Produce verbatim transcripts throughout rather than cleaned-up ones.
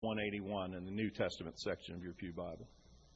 one eighty-one in the New Testament section of your Pew Bible.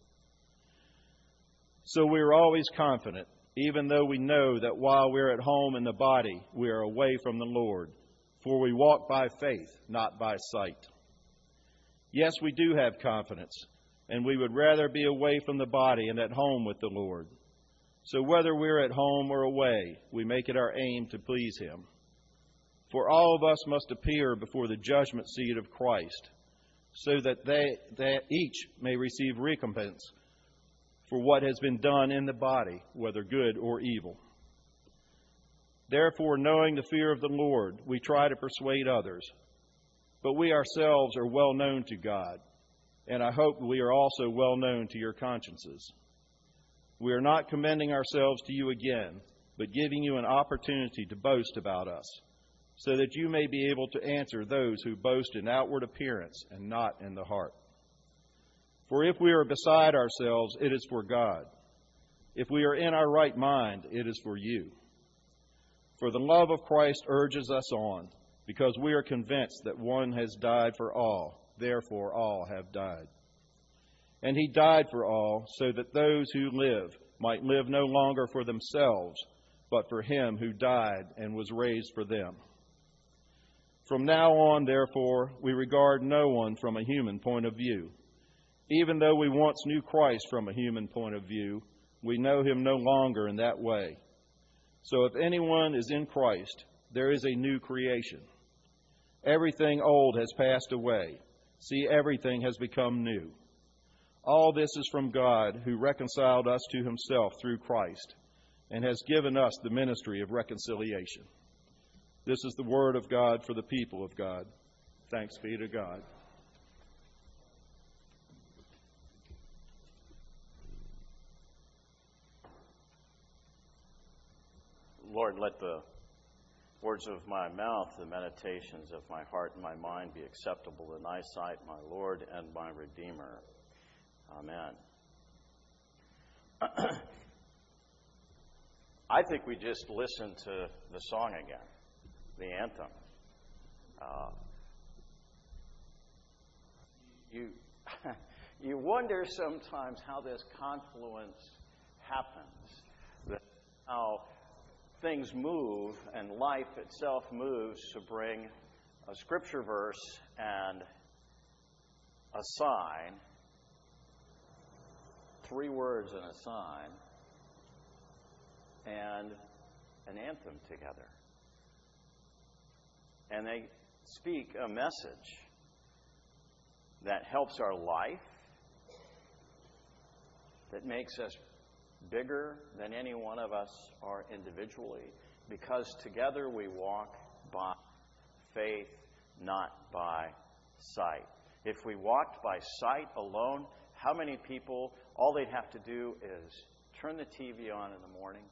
So we are always confident, even though we know that while we're at home in the body, we are away from the Lord. For we walk by faith, not by sight. Yes, we do have confidence, and we would rather be away from the body and at home with the Lord. So whether we're at home or away, we make it our aim to please Him. For all of us must appear before the judgment seat of Christ, so that they, that each may receive recompense for what has been done in the body, whether good or evil. Therefore, knowing the fear of the Lord, we try to persuade others. But we ourselves are well known to God, and I hope we are also well known to your consciences. We are not commending ourselves to you again, but giving you an opportunity to boast about us, so that you may be able to answer those who boast in outward appearance and not in the heart. For if we are beside ourselves, it is for God. If we are in our right mind, it is for you. For the love of Christ urges us on, because we are convinced that one has died for all, therefore all have died. And He died for all, so that those who live might live no longer for themselves, but for Him who died and was raised for them. From now on, therefore, we regard no one from a human point of view. Even though we once knew Christ from a human point of view, we know Him no longer in that way. So if anyone is in Christ, there is a new creation. Everything old has passed away. See, everything has become new. All this is from God, who reconciled us to Himself through Christ, and has given us the ministry of reconciliation. This is the word of God for the people of God. Thanks be to God. Lord, let the words of my mouth, the meditations of my heart and my mind be acceptable in Thy sight, my Lord and my Redeemer. Amen. I think we just listened to the song again, the anthem. Uh, you, you wonder sometimes how this confluence happens, that how things move and life itself moves to bring a scripture verse and a sign, three words and a sign, and an anthem together. And they speak a message that helps our life, that makes us bigger than any one of us are individually, because together we walk by faith, not by sight. If we walked by sight alone, how many people, all they'd have to do is turn the T V on in the morning,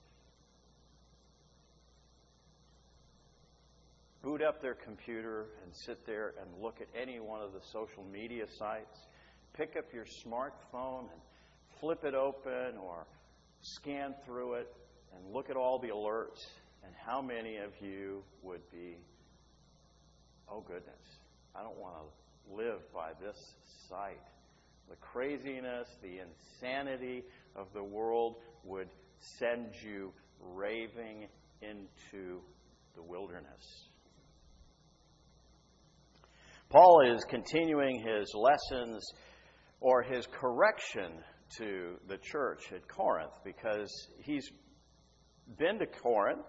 boot up their computer and sit there and look at any one of the social media sites, pick up your smartphone and flip it open or scan through it and look at all the alerts, and how many of you would be, oh goodness, I don't want to live by this sight. The craziness, the insanity of the world would send you raving into the wilderness. Paul is continuing his lessons or his correction to the church at Corinth, because he's been to Corinth.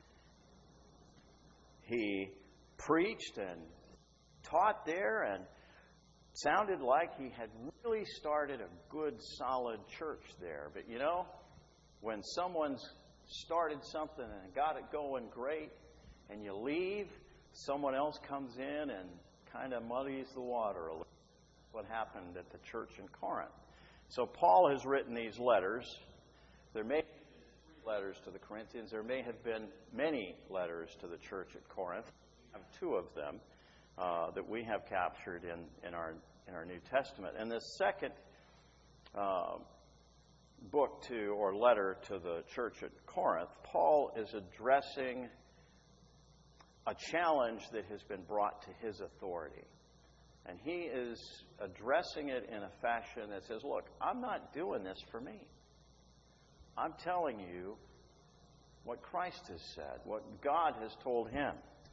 He preached and taught there and sounded like he had really started a good, solid church there. But you know, when someone's started something and got it going great, and you leave, someone else comes in and kind of muddies the water a little. That's what happened at the church in Corinth. So Paul has written these letters. There may have been three letters to the Corinthians. There may have been many letters to the church at Corinth. We have two of them uh, that we have captured in, in our in our New Testament. And the second uh, book to or letter to the church at Corinth, Paul is addressing a challenge that has been brought to his authority. And he is addressing it in a fashion that says, look, I'm not doing this for me. I'm telling you what Christ has said, what God has told him.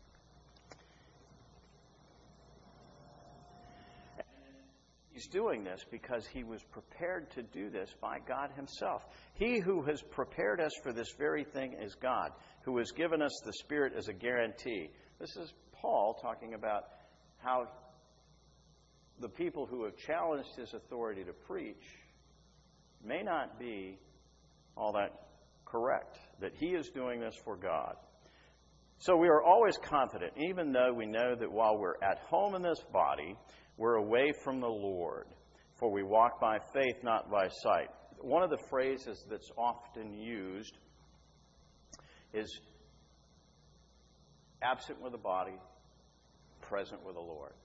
And he's doing this because he was prepared to do this by God himself. He who has prepared us for this very thing is God, who has given us the Spirit as a guarantee. This is Paul talking about how the people who have challenged his authority to preach may not be all that correct, that he is doing this for God. So we are always confident, even though we know that while we're at home in this body, we're away from the Lord. For we walk by faith, not by sight. One of the phrases that's often used is absent with the body, present with the Lord.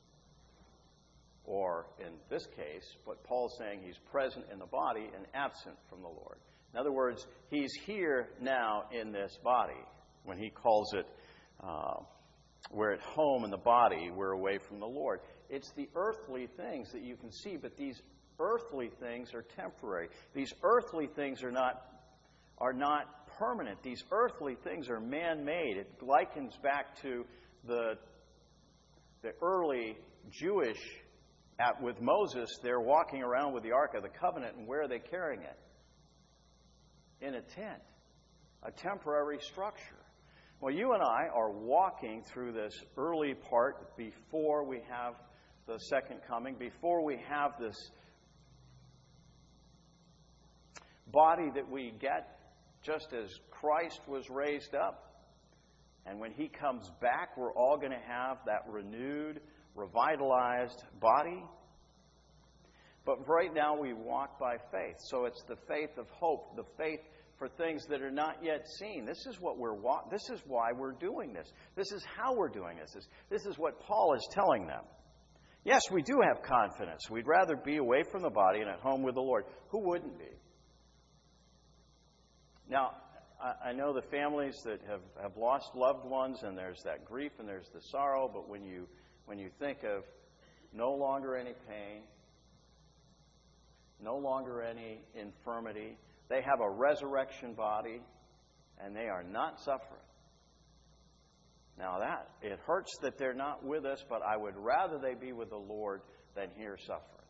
Or, in this case, what Paul's saying, he's present in the body and absent from the Lord. In other words, he's here now in this body. When he calls it, uh, we're at home in the body, we're away from the Lord. It's the earthly things that you can see, but these earthly things are temporary. These earthly things are not, are not permanent. These earthly things are man-made. It likens back to the, the early Jewish At, with Moses, they're walking around with the Ark of the Covenant, and where are they carrying it? In a tent, a temporary structure. Well, you and I are walking through this early part before we have the second coming, before we have this body that we get just as Christ was raised up. And when he comes back, we're all going to have that renewed, revitalized body. But right now we walk by faith. So it's the faith of hope, the faith for things that are not yet seen. This is what we're wa- this is why we're doing this. This is how we're doing this. This, this is what Paul is telling them. Yes, we do have confidence. We'd rather be away from the body and at home with the Lord. Who wouldn't be? Now, I, I know the families that have, have lost loved ones, and there's that grief and there's the sorrow, but when you When you think of no longer any pain, no longer any infirmity, they have a resurrection body, and they are not suffering. Now that, it hurts that they're not with us, but I would rather they be with the Lord than here suffering.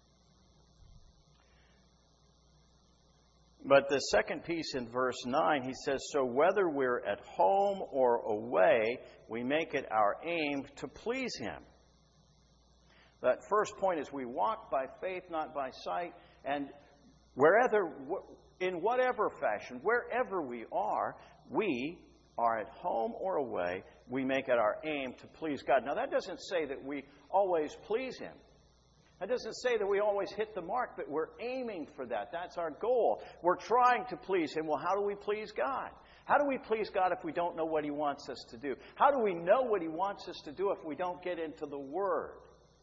But the second piece in verse nine, he says, so whether we're at home or away, we make it our aim to please him. That first point is we walk by faith, not by sight. And wherever, in whatever fashion, wherever we are, we are at home or away, we make it our aim to please God. Now that doesn't say that we always please him. That doesn't say that we always hit the mark, but we're aiming for that. That's our goal. We're trying to please him. Well, how do we please God? How do we please God if we don't know what he wants us to do? How do we know what he wants us to do if we don't get into the Word?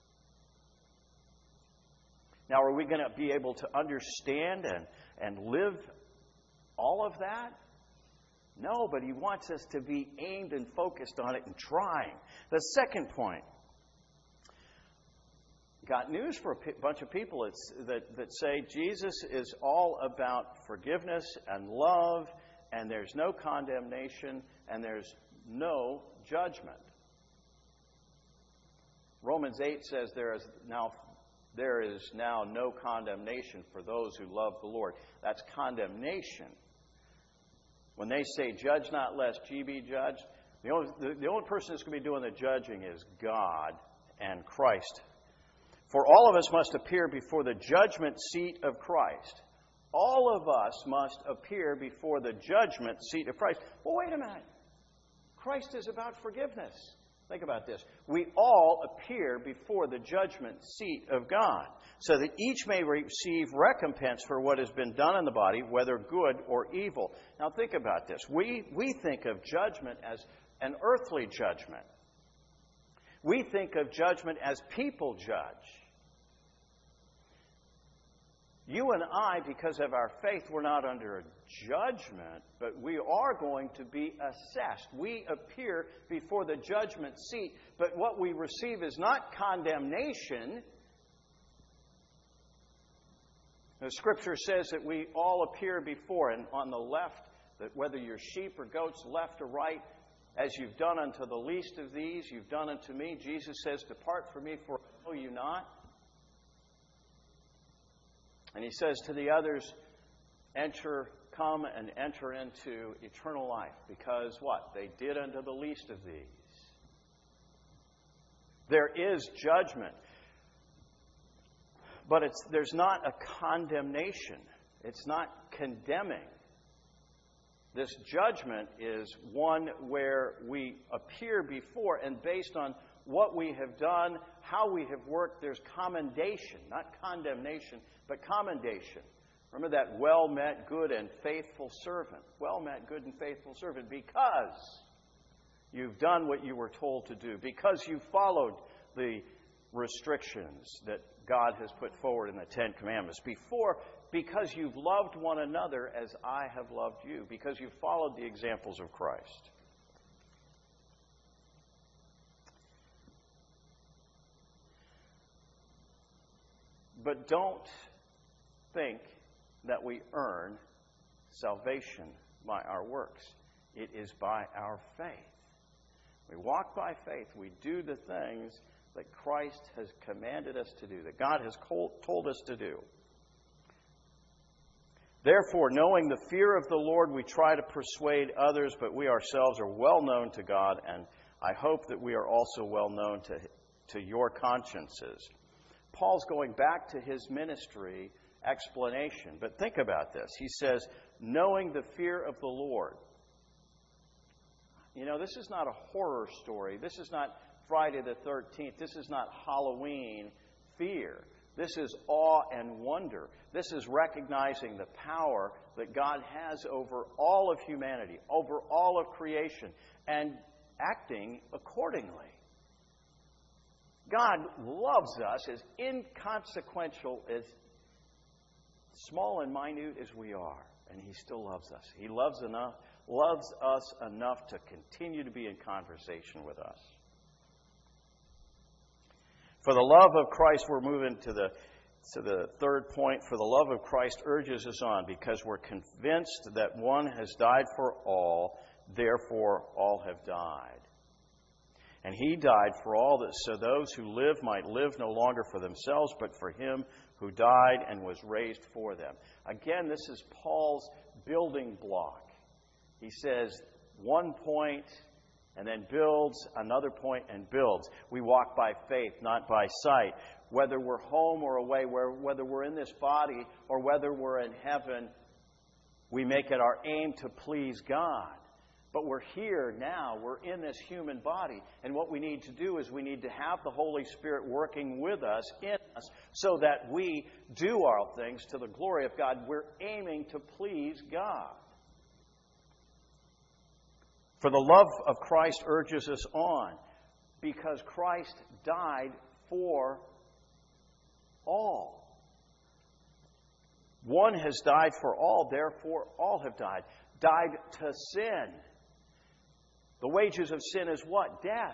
Now, are we going to be able to understand and, and live all of that? No, but he wants us to be aimed and focused on it and trying. The second point. Got news for a p- bunch of people it's, that, that say Jesus is all about forgiveness and love, and there's no condemnation, and there's no judgment. Romans eight says there is now there is now no condemnation for those who love the Lord. That's condemnation. When they say, judge not lest ye be judged, the only, the, the only person that's going to be doing the judging is God and Christ. For all of us must appear before the judgment seat of Christ. All of us must appear before the judgment seat of Christ. Well, wait a minute. Christ is about forgiveness. Think about this. We all appear before the judgment seat of God, so that each may receive recompense for what has been done in the body, whether good or evil. Now think about this. We, we think of judgment as an earthly judgment. We think of judgment as people judge. You and I, because of our faith, we're not under a judgment, but we are going to be assessed. We appear before the judgment seat, but what we receive is not condemnation. The Scripture says that we all appear before, and on the left, that whether you're sheep or goats, left or right, as you've done unto the least of these, you've done unto me. Jesus says, depart from me, for I know you not. And he says to the others, enter, come and enter into eternal life. Because what? They did unto the least of these. There is judgment. But it's, there's not a condemnation. It's not condemning. This judgment is one where we appear before, and based on what we have done, how we have worked, there's commendation, not condemnation, but commendation. Remember that well met, good, and faithful servant. Well met, good, and faithful servant, because you've done what you were told to do, because you followed the restrictions that God has put forward in the Ten Commandments. Before, because you've loved one another as I have loved you, because you've followed the examples of Christ. But don't think that we earn salvation by our works. It is by our faith. We walk by faith. We do the things that Christ has commanded us to do, that God has told us to do. Therefore, knowing the fear of the Lord, we try to persuade others, but we ourselves are well known to God, and I hope that we are also well known to, to your consciences. Paul's going back to his ministry explanation, but think about this. He says, knowing the fear of the Lord. You know, this is not a horror story. This is not Friday the thirteenth. This is not Halloween fear. This is awe and wonder. This is recognizing the power that God has over all of humanity, over all of creation, and acting accordingly. God loves us as inconsequential, as small and minute as we are, and He still loves us. He loves enough, loves us enough to continue to be in conversation with us. For the love of Christ, we're moving to the to the third point. For the love of Christ urges us on, because we're convinced that one has died for all, therefore all have died. And He died for all, that so those who live might live no longer for themselves, but for Him who died and was raised for them. Again, this is Paul's building block. He says one point, and then builds another point and builds. We walk by faith, not by sight. Whether we're home or away, whether we're in this body or whether we're in heaven, we make it our aim to please God. But we're here now. We're in this human body. And what we need to do is we need to have the Holy Spirit working with us, in us, so that we do all things to the glory of God. We're aiming to please God. For the love of Christ urges us on, because Christ died for all. One has died for all, therefore all have died. Died to sin. The wages of sin is what? Death.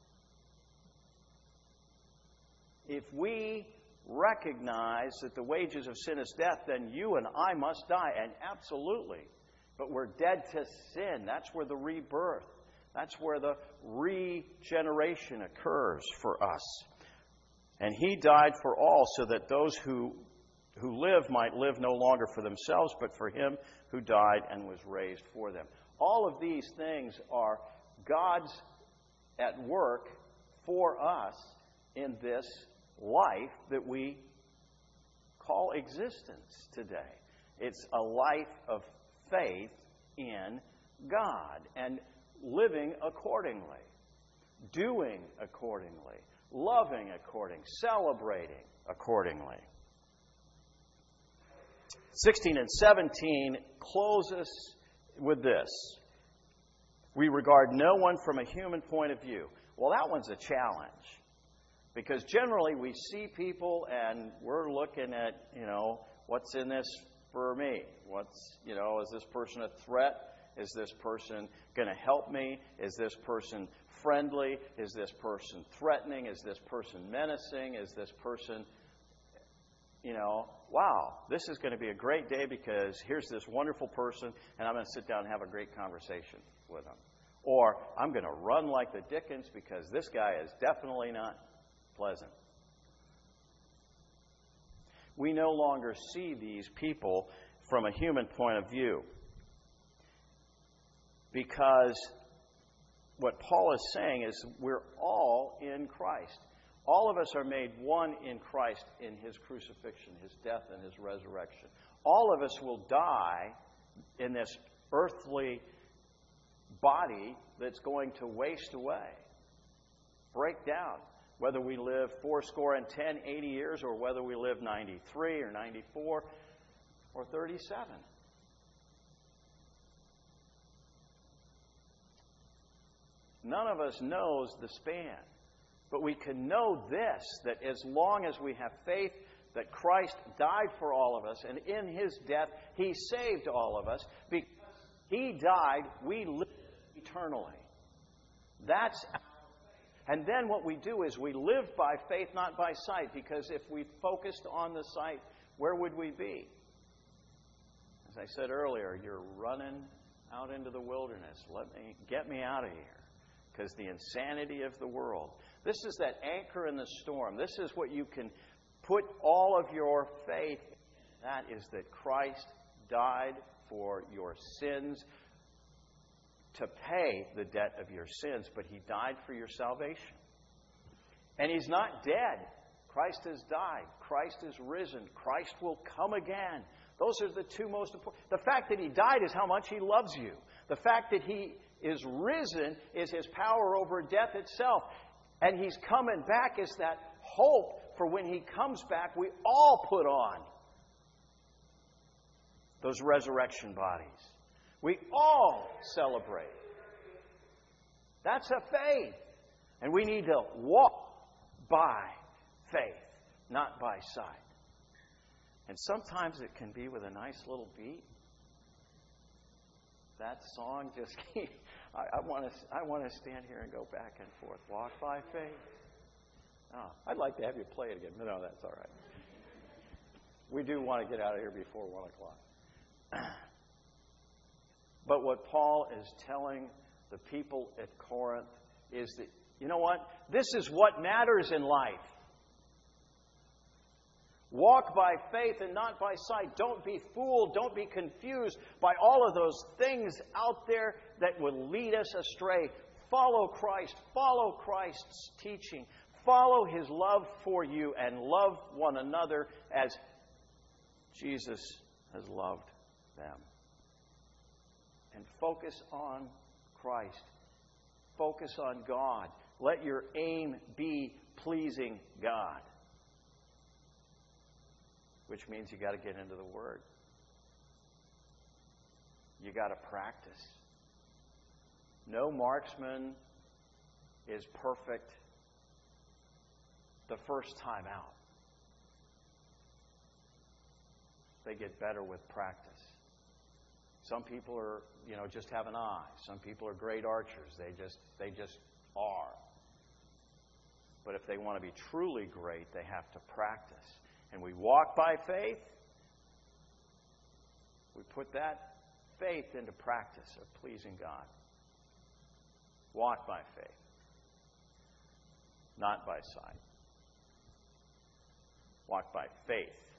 If we recognize that the wages of sin is death, then you and I must die, and absolutely. But we're dead to sin. That's where the rebirth, that's where the regeneration occurs for us. And He died for all, so that those who who live might live no longer for themselves, but for Him who died and was raised for them. All of these things are God's at work for us in this life that we call existence today. It's a life of faith in God and living accordingly, doing accordingly, loving accordingly, celebrating accordingly. sixteen and seventeen close us with this. We regard no one from a human point of view. Well, that one's a challenge. Because generally we see people and we're looking at, you know, what's in this for me? What's, you know, is this person a threat? Is this person going to help me? Is this person friendly? Is this person threatening? Is this person menacing? Is this person, you know, wow, this is going to be a great day because here's this wonderful person and I'm going to sit down and have a great conversation with them. Or I'm going to run like the Dickens because this guy is definitely not pleasant. We no longer see these people from a human point of view. Because what Paul is saying is we're all in Christ. All of us are made one in Christ in His crucifixion, His death, and His resurrection. All of us will die in this earthly body that's going to waste away, break down, whether we live fourscore and ten, eighty years, or whether we live ninety-three or ninety-four or thirty-seven. None of us knows the span. But we can know this, that as long as we have faith that Christ died for all of us, and in His death He saved all of us, because He died, we live eternally. That's our faith. And then what we do is we live by faith, not by sight, because if we focused on the sight, where would we be? As I said earlier, you're running out into the wilderness. Let me get me out of here. Because the insanity of the world. This is that anchor in the storm. This is what you can put all of your faith in. That is that Christ died for your sins to pay the debt of your sins, but He died for your salvation. And He's not dead. Christ has died. Christ is risen. Christ will come again. Those are the two most important. The fact that He died is how much He loves you. The fact that He is risen is His power over death itself. And He's coming back is that hope for when He comes back, we all put on those resurrection bodies. We all celebrate. That's a faith. And we need to walk by faith, not by sight. And sometimes it can be with a nice little beat. That song just keeps... I, I want to I want to stand here and go back and forth. Walk by faith. Oh, I'd like to have you play it again. No, that's all right. We do want to get out of here before one o'clock. But what Paul is telling the people at Corinth is that, you know what? This is what matters in life. Walk by faith and not by sight. Don't be fooled. Don't be confused by all of those things out there that will lead us astray. Follow Christ. Follow Christ's teaching. Follow His love for you and love one another as Jesus has loved them. And focus on Christ. Focus on God. Let your aim be pleasing God. Which means you got to get into the Word. You got to practice. No marksman is perfect the first time out. They get better with practice. Some people are, you know, just have an eye. Some people are great archers. They just they just are. But if they want to be truly great, they have to practice. And we walk by faith. We put that faith into practice of pleasing God. Walk by faith, not by sight. Walk by faith